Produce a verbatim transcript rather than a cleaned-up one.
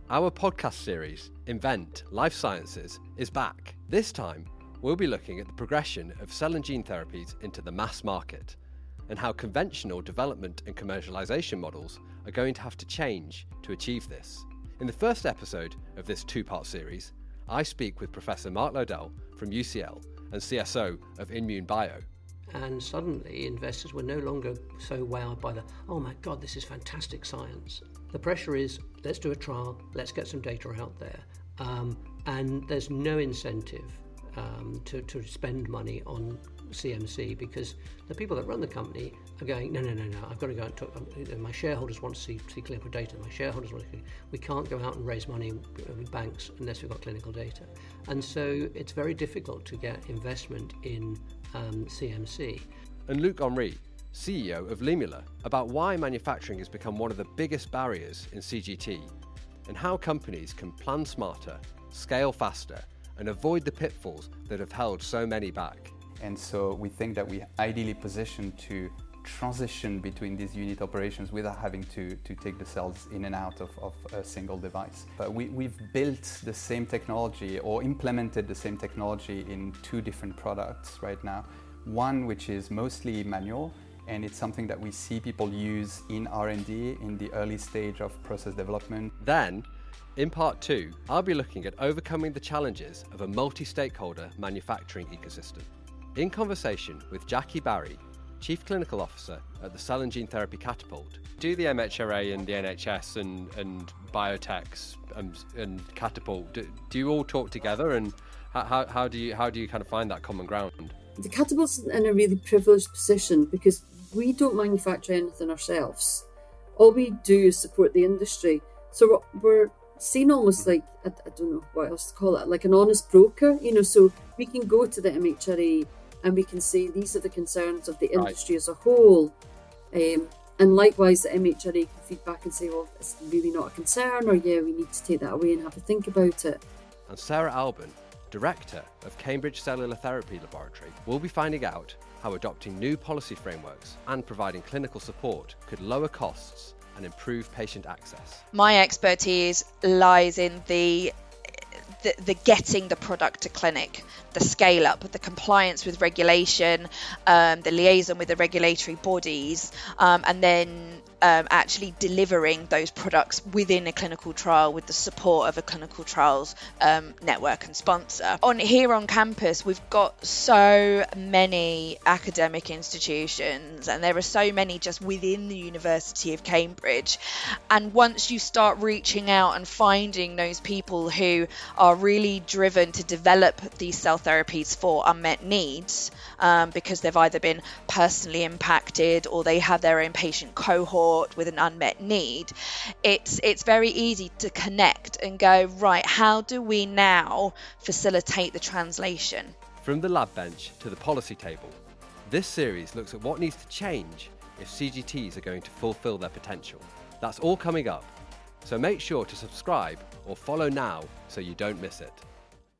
Our podcast series, Invent Life Sciences, is back. This time, we'll be looking at the progression of cell and gene therapies into the mass market and how conventional development and commercialization models are going to have to change to achieve this. In the first episode of this two-part series, I speak with Professor Mark Lowdell from U C L and C S O of Immune Bio. And suddenly investors were no longer so wowed by the, oh my God, this is fantastic science. The pressure is, let's do a trial, let's get some data out there. Um, and there's no incentive um, to, to spend money on C M C because the people that run the company are going, no, no, no, no, I've got to go and talk, my shareholders want to see, see clinical data, my shareholders want to see, we can't go out and raise money with banks unless we've got clinical data. And so it's very difficult to get investment in um, C M C. And Luc Henry, C E O of Limula, about why manufacturing has become one of the biggest barriers in C G T and how companies can plan smarter, scale faster, and avoid the pitfalls that have held so many back. And so we think that we're ideally positioned to transition between these unit operations without having to, to take the cells in and out of, of a single device. But we, we've built the same technology or implemented the same technology in two different products right now. One which is mostly manual, and it's something that we see people use in R and D in the early stage of process development. Then, in part two, I'll be looking at overcoming the challenges of a multi-stakeholder manufacturing ecosystem. In conversation with Jackie Barry, Chief Clinical Officer at the Cell and Gene Therapy Catapult. Do the M H R A and the N H S and, and biotechs and, and Catapult, do, do you all talk together, and how, how, do you, how do you kind of find that common ground? The Catapult's in a really privileged position because we don't manufacture anything ourselves. All we do is support the industry. So we're seen almost like, I, I don't know what else to call it, like an honest broker, you know, so we can go to the M H R A and we can say these are the concerns of the industry right. as a whole. Um, and likewise, the M H R A can feed back and say, well, it's really not a concern, or yeah, we need to take that away and have a think about it. And Sarah Albin, Director of Cambridge Cellular Therapy Laboratory, will be finding out how adopting new policy frameworks and providing clinical support could lower costs and improve patient access. My expertise lies in the The, the getting the product to clinic, the scale up, the compliance with regulation, um, the liaison with the regulatory bodies, um, and then um, actually delivering those products within a clinical trial with the support of a clinical trials um, network and sponsor. On here on campus, we've got so many academic institutions, and there are so many just within the University of Cambridge. And once you start reaching out and finding those people who are really driven to develop these cell therapies for unmet needs, um, because they've either been personally impacted or they have their own patient cohort with an unmet need, it's it's very easy to connect and go, right, how do we now facilitate the translation? From the lab bench to the policy table, this series looks at what needs to change if C G Ts are going to fulfill their potential. That's all coming up, so make sure to subscribe or follow now so you don't miss it.